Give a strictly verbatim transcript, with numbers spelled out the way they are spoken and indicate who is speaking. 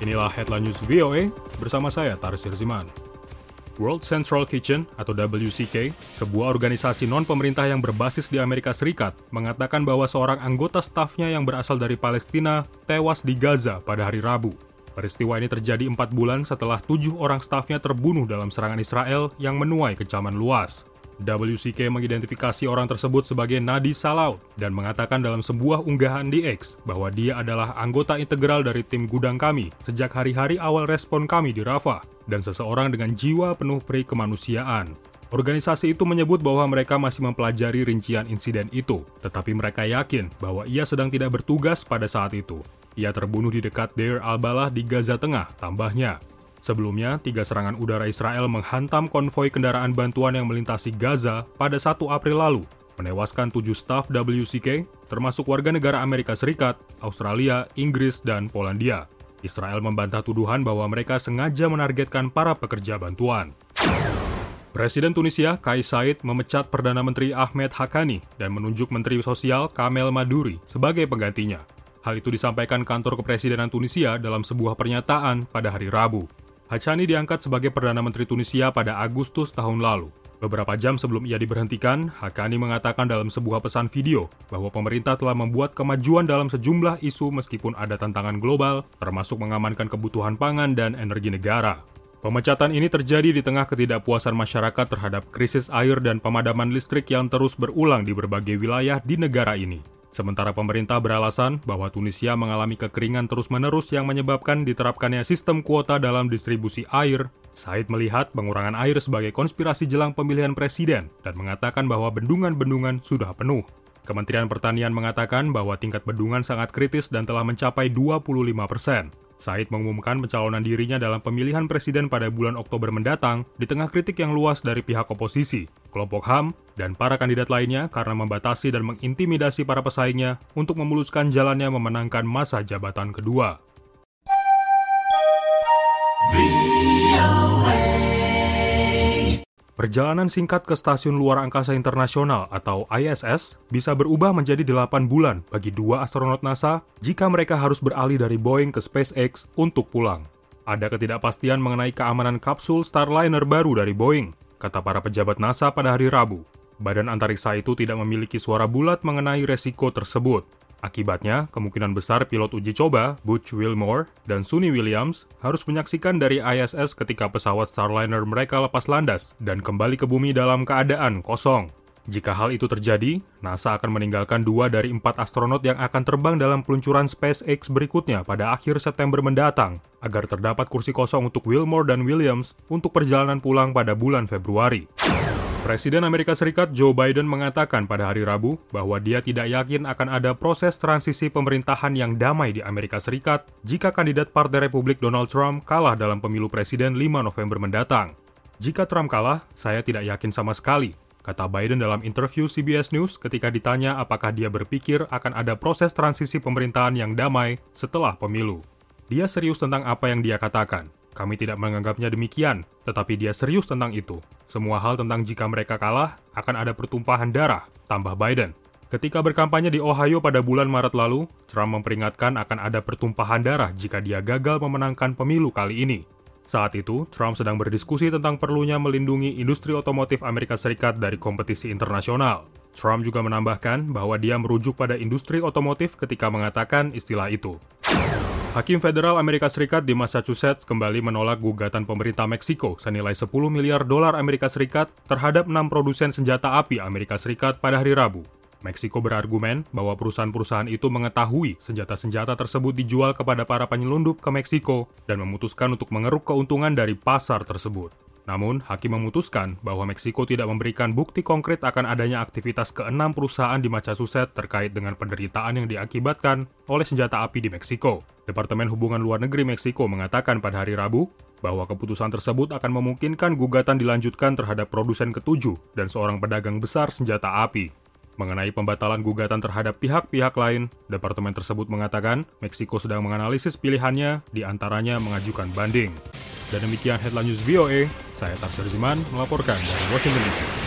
Speaker 1: Inilah Headline News V O A bersama saya, Tarsir Ziman. World Central Kitchen atau W C K, sebuah organisasi non-pemerintah yang berbasis di Amerika Serikat, mengatakan bahwa seorang anggota stafnya yang berasal dari Palestina tewas di Gaza pada hari Rabu. Peristiwa ini terjadi empat bulan setelah tujuh orang stafnya terbunuh dalam serangan Israel yang menuai kecaman luas. W C K mengidentifikasi orang tersebut sebagai Nadi Salaut dan mengatakan dalam sebuah unggahan di X bahwa dia adalah anggota integral dari tim gudang kami sejak hari-hari awal respon kami di Rafah dan seseorang dengan jiwa penuh peri kemanusiaan. Organisasi itu menyebut bahwa mereka masih mempelajari rincian insiden itu, tetapi mereka yakin bahwa ia sedang tidak bertugas pada saat itu. Ia terbunuh di dekat Deir al-Balah di Gaza Tengah, tambahnya. Sebelumnya, tiga serangan udara Israel menghantam konvoi kendaraan bantuan yang melintasi Gaza pada satu April lalu, menewaskan tujuh staf W C K, termasuk warga negara Amerika Serikat, Australia, Inggris, dan Polandia. Israel membantah tuduhan bahwa mereka sengaja menargetkan para pekerja bantuan. Presiden Tunisia, Kais Saied, memecat Perdana Menteri Ahmed Haqqani dan menunjuk Menteri Sosial Kamel Maduri sebagai penggantinya. Hal itu disampaikan kantor kepresidenan Tunisia dalam sebuah pernyataan pada hari Rabu. Haqqani diangkat sebagai Perdana Menteri Tunisia pada Agustus tahun lalu. Beberapa jam sebelum ia diberhentikan, Haqqani mengatakan dalam sebuah pesan video bahwa pemerintah telah membuat kemajuan dalam sejumlah isu meskipun ada tantangan global, termasuk mengamankan kebutuhan pangan dan energi negara. Pemecatan ini terjadi di tengah ketidakpuasan masyarakat terhadap krisis air dan pemadaman listrik yang terus berulang di berbagai wilayah di negara ini. Sementara pemerintah beralasan bahwa Tunisia mengalami kekeringan terus-menerus yang menyebabkan diterapkannya sistem kuota dalam distribusi air, Said melihat pengurangan air sebagai konspirasi jelang pemilihan presiden dan mengatakan bahwa bendungan-bendungan sudah penuh. Kementerian Pertanian mengatakan bahwa tingkat bendungan sangat kritis dan telah mencapai dua puluh lima persen. Said mengumumkan pencalonan dirinya dalam pemilihan presiden pada bulan Oktober mendatang di tengah kritik yang luas dari pihak oposisi, kelompok H A M, dan para kandidat lainnya karena membatasi dan mengintimidasi para pesaingnya untuk memuluskan jalannya memenangkan masa jabatan kedua. Perjalanan singkat ke Stasiun Luar Angkasa Internasional atau I S S bisa berubah menjadi delapan bulan bagi dua astronot NASA jika mereka harus beralih dari Boeing ke SpaceX untuk pulang. Ada ketidakpastian mengenai keamanan kapsul Starliner baru dari Boeing, kata para pejabat NASA pada hari Rabu. Badan antariksa itu tidak memiliki suara bulat mengenai resiko tersebut. Akibatnya, kemungkinan besar pilot uji coba, Butch Wilmore dan Suni Williams, harus menyaksikan dari I S S ketika pesawat Starliner mereka lepas landas dan kembali ke bumi dalam keadaan kosong. Jika hal itu terjadi, NASA akan meninggalkan dua dari empat astronot yang akan terbang dalam peluncuran SpaceX berikutnya pada akhir September mendatang, agar terdapat kursi kosong untuk Wilmore dan Williams untuk perjalanan pulang pada bulan Februari. Presiden Amerika Serikat Joe Biden mengatakan pada hari Rabu bahwa dia tidak yakin akan ada proses transisi pemerintahan yang damai di Amerika Serikat jika kandidat Partai Republik Donald Trump kalah dalam pemilu presiden lima November mendatang. Jika Trump kalah, saya tidak yakin sama sekali, kata Biden dalam interview C B S News ketika ditanya apakah dia berpikir akan ada proses transisi pemerintahan yang damai setelah pemilu. Dia serius tentang apa yang dia katakan. Kami tidak menganggapnya demikian, tetapi dia serius tentang itu. Semua hal tentang jika mereka kalah, akan ada pertumpahan darah, tambah Biden. Ketika berkampanye di Ohio pada bulan Maret lalu, Trump memperingatkan akan ada pertumpahan darah jika dia gagal memenangkan pemilu kali ini. Saat itu, Trump sedang berdiskusi tentang perlunya melindungi industri otomotif Amerika Serikat dari kompetisi internasional. Trump juga menambahkan bahwa dia merujuk pada industri otomotif ketika mengatakan istilah itu. Hakim Federal Amerika Serikat di Massachusetts kembali menolak gugatan pemerintah Meksiko senilai sepuluh miliar dolar Amerika Serikat terhadap enam produsen senjata api Amerika Serikat pada hari Rabu. Meksiko berargumen bahwa perusahaan-perusahaan itu mengetahui senjata-senjata tersebut dijual kepada para penyelundup ke Meksiko dan memutuskan untuk mengeruk keuntungan dari pasar tersebut. Namun, hakim memutuskan bahwa Meksiko tidak memberikan bukti konkret akan adanya aktivitas keenam perusahaan di Massachusetts terkait dengan penderitaan yang diakibatkan oleh senjata api di Meksiko. Departemen Hubungan Luar Negeri Meksiko mengatakan pada hari Rabu bahwa keputusan tersebut akan memungkinkan gugatan dilanjutkan terhadap produsen ketujuh dan seorang pedagang besar senjata api. Mengenai pembatalan gugatan terhadap pihak-pihak lain, departemen tersebut mengatakan Meksiko sedang menganalisis pilihannya, di antaranya mengajukan banding. Dan demikian Headline News V O A, saya Tarsir Ziman melaporkan dari Washington D C.